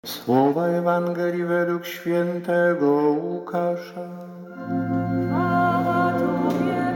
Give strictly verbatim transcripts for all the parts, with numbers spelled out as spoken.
Słowa Ewangelii według świętego Łukasza. Chwała Tobie,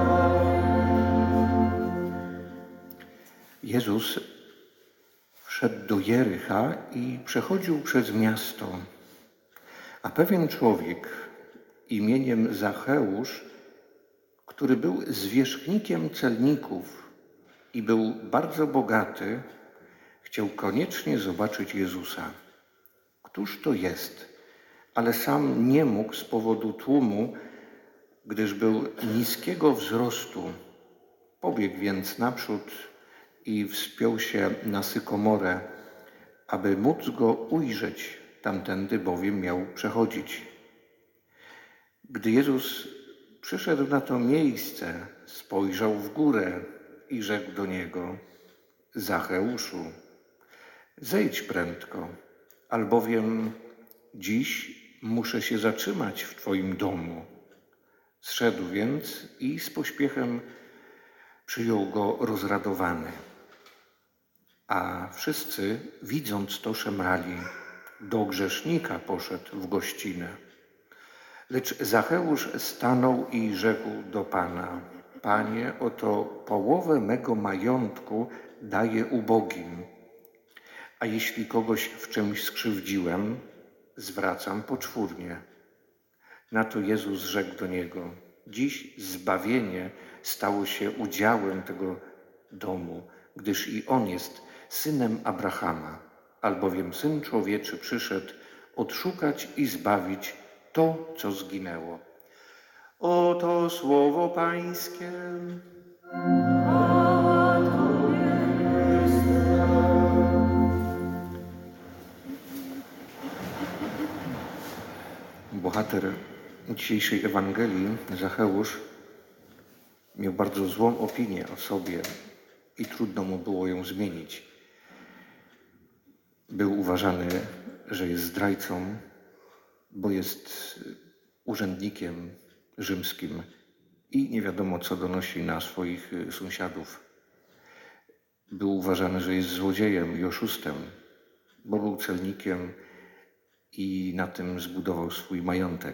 Jezus wszedł do Jericha i przechodził przez miasto. A pewien człowiek imieniem Zacheusz, który był zwierzchnikiem celników i był bardzo bogaty, chciał koniecznie zobaczyć Jezusa. Któż to jest? Ale sam nie mógł z powodu tłumu, gdyż był niskiego wzrostu. Pobiegł więc naprzód i wspiął się na sykomorę, aby móc go ujrzeć, tamtędy bowiem miał przechodzić. Gdy Jezus przyszedł na to miejsce, spojrzał w górę i rzekł do niego: Zacheuszu, zejdź prędko, albowiem dziś muszę się zatrzymać w Twoim domu. Zszedł więc i z pośpiechem przyjął go rozradowany. A wszyscy, widząc to, szemrali: do grzesznika poszedł w gościnę. Lecz Zacheusz stanął i rzekł do Pana: Panie, oto połowę mego majątku daję ubogim, a jeśli kogoś w czymś skrzywdziłem, zwracam poczwórnie. Na to Jezus rzekł do niego: dziś zbawienie stało się udziałem tego domu, gdyż i on jest synem Abrahama, albowiem Syn Człowieczy przyszedł odszukać i zbawić to, co zginęło. Oto słowo Pańskie. chwała Tobie, Chryste. Bohater dzisiejszej Ewangelii, Zacheusz, miał bardzo złą opinię o sobie i trudno mu było ją zmienić. Był uważany, że jest zdrajcą, bo jest urzędnikiem rzymskim i nie wiadomo, co donosi na swoich sąsiadów. Był uważany, że jest złodziejem i oszustem, bo był celnikiem i na tym zbudował swój majątek.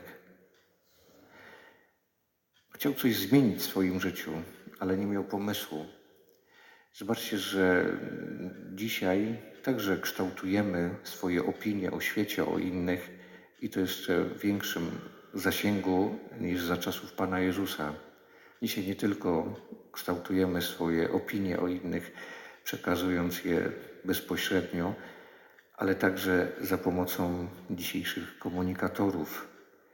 Chciał coś zmienić w swoim życiu, ale nie miał pomysłu. Zobaczcie, że dzisiaj także kształtujemy swoje opinie o świecie, o innych i to jeszcze w większym zasięgu niż za czasów Pana Jezusa. Dzisiaj nie tylko kształtujemy swoje opinie o innych, przekazując je bezpośrednio, ale także za pomocą dzisiejszych komunikatorów,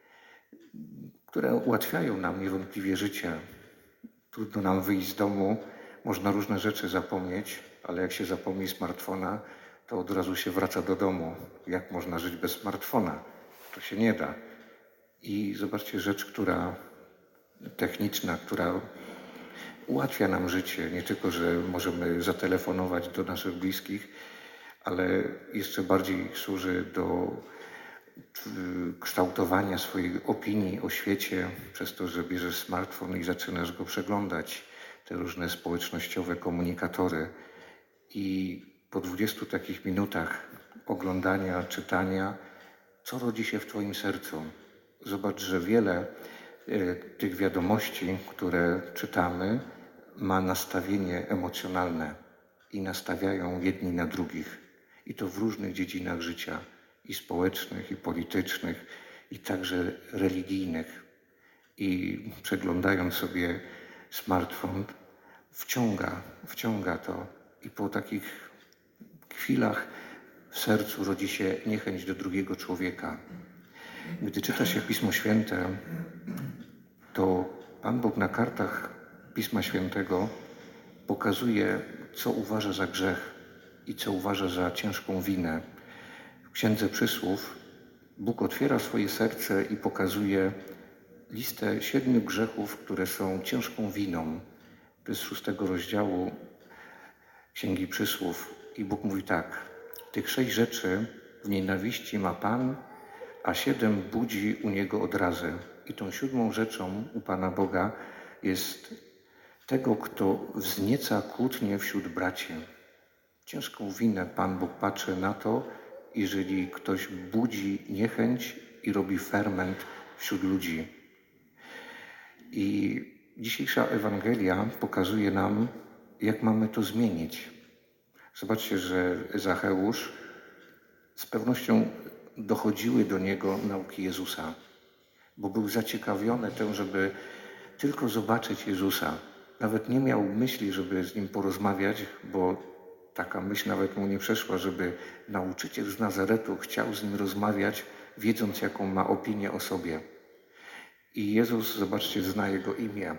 które ułatwiają nam niewątpliwie życie. Trudno nam wyjść z domu, można różne rzeczy zapomnieć, ale jak się zapomni smartfona, to od razu się wraca do domu. Jak można żyć bez smartfona? To się nie da. I zobaczcie, rzecz, która techniczna, która ułatwia nam życie. Nie tylko, że możemy zatelefonować do naszych bliskich, ale jeszcze bardziej służy do kształtowania swojej opinii o świecie przez to, że bierzesz smartfon i zaczynasz go przeglądać, te różne społecznościowe komunikatory. I po dwudziestu takich minutach oglądania, czytania, co rodzi się w Twoim sercu? Zobacz, że wiele e, tych wiadomości, które czytamy, ma nastawienie emocjonalne i nastawiają jedni na drugich. I to w różnych dziedzinach życia, i społecznych, i politycznych, i także religijnych. I przeglądając sobie smartfon, wciąga, wciąga to. I po takich chwilach w sercu rodzi się niechęć do drugiego człowieka. Gdy czyta się Pismo Święte, to Pan Bóg na kartach Pisma Świętego pokazuje, co uważa za grzech i co uważa za ciężką winę. W Księdze Przysłów Bóg otwiera swoje serce i pokazuje listę siedmiu grzechów, które są ciężką winą. To jest z szóstego rozdziału Księgi Przysłów. I Bóg mówi tak: tych sześć rzeczy w nienawiści ma Pan, a siedem budzi u Niego odrazę. I tą siódmą rzeczą u Pana Boga jest tego, kto wznieca kłótnie wśród braci. Ciężką winę Pan Bóg patrzy na to jeżeli ktoś budzi niechęć i robi ferment wśród ludzi. I dzisiejsza Ewangelia pokazuje nam, jak mamy to zmienić. Zobaczcie, że Zacheusz, z pewnością dochodziły do niego nauki Jezusa, bo był zaciekawiony tym, żeby tylko zobaczyć Jezusa. Nawet nie miał myśli, żeby z nim porozmawiać, bo taka myśl nawet mu nie przeszła, żeby nauczyciel z Nazaretu chciał z nim rozmawiać, wiedząc, jaką ma opinię o sobie. I Jezus, zobaczcie, zna jego imię.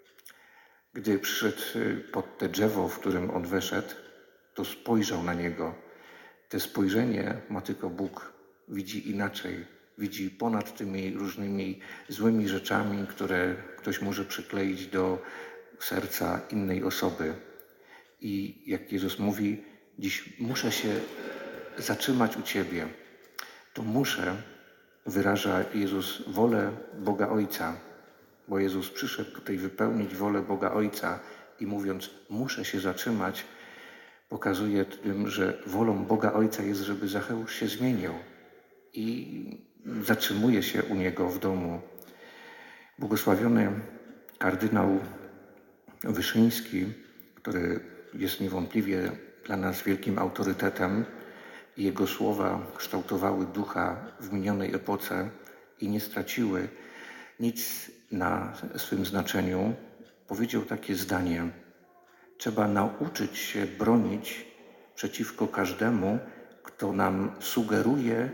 Gdy przyszedł pod te drzewo, w którym on weszedł, to spojrzał na niego. Te spojrzenie ma tylko Bóg. Widzi inaczej. Widzi ponad tymi różnymi złymi rzeczami, które ktoś może przykleić do serca innej osoby. I jak Jezus mówi, dziś muszę się zatrzymać u Ciebie. To muszę wyraża Jezus wolę Boga Ojca, bo Jezus przyszedł tutaj wypełnić wolę Boga Ojca i mówiąc, muszę się zatrzymać, pokazuje tym, że wolą Boga Ojca jest, żeby Zacheusz się zmienił i zatrzymuje się u niego w domu. Błogosławiony kardynał Wyszyński, który jest niewątpliwie dla nas wielkim autorytetem, jego słowa kształtowały ducha w minionej epoce i nie straciły nic na swym znaczeniu, powiedział takie zdanie: trzeba nauczyć się bronić przeciwko każdemu, kto nam sugeruje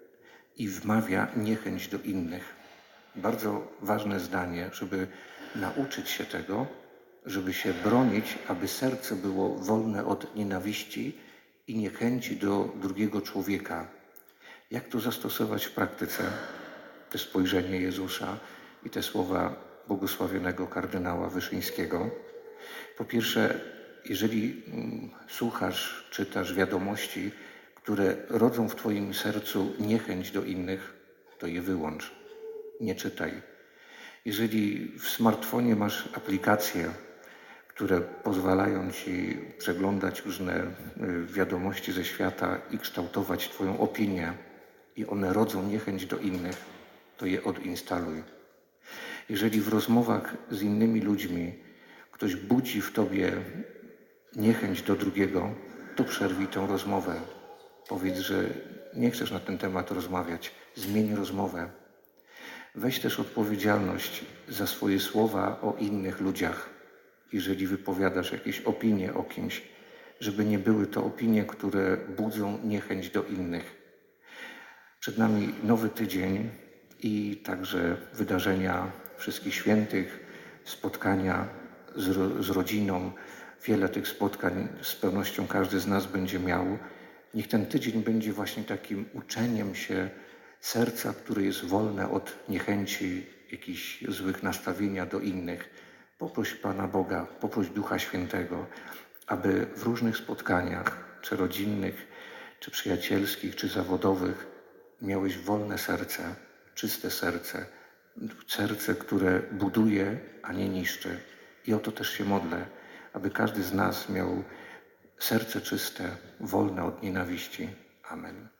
i wmawia niechęć do innych. Bardzo ważne zdanie, żeby nauczyć się tego, żeby się bronić, aby serce było wolne od nienawiści i niechęci do drugiego człowieka. Jak to zastosować w praktyce? To spojrzenie Jezusa i te słowa błogosławionego kardynała Wyszyńskiego. Po pierwsze, jeżeli mm, słuchasz, czytasz wiadomości, które rodzą w Twoim sercu niechęć do innych, to je wyłącz. Nie czytaj. Jeżeli w smartfonie masz aplikacje, które pozwalają Ci przeglądać różne wiadomości ze świata i kształtować Twoją opinię i one rodzą niechęć do innych, to je odinstaluj. Jeżeli w rozmowach z innymi ludźmi ktoś budzi w Tobie niechęć do drugiego, to przerwij tę rozmowę. Powiedz, że nie chcesz na ten temat rozmawiać. Zmień rozmowę. Weź też odpowiedzialność za swoje słowa o innych ludziach. Jeżeli wypowiadasz jakieś opinie o kimś, żeby nie były to opinie, które budzą niechęć do innych. Przed nami nowy tydzień i także wydarzenia Wszystkich Świętych, spotkania z, ro, z rodziną. Wiele tych spotkań z pewnością każdy z nas będzie miał. Niech ten tydzień będzie właśnie takim uczeniem się serca, które jest wolne od niechęci, jakichś złych nastawienia do innych. Poproś Pana Boga, poproś Ducha Świętego, aby w różnych spotkaniach, czy rodzinnych, czy przyjacielskich, czy zawodowych, miałeś wolne serce, czyste serce, serce, które buduje, a nie niszczy. I o to też się modlę, aby każdy z nas miał serce czyste, wolne od nienawiści. Amen.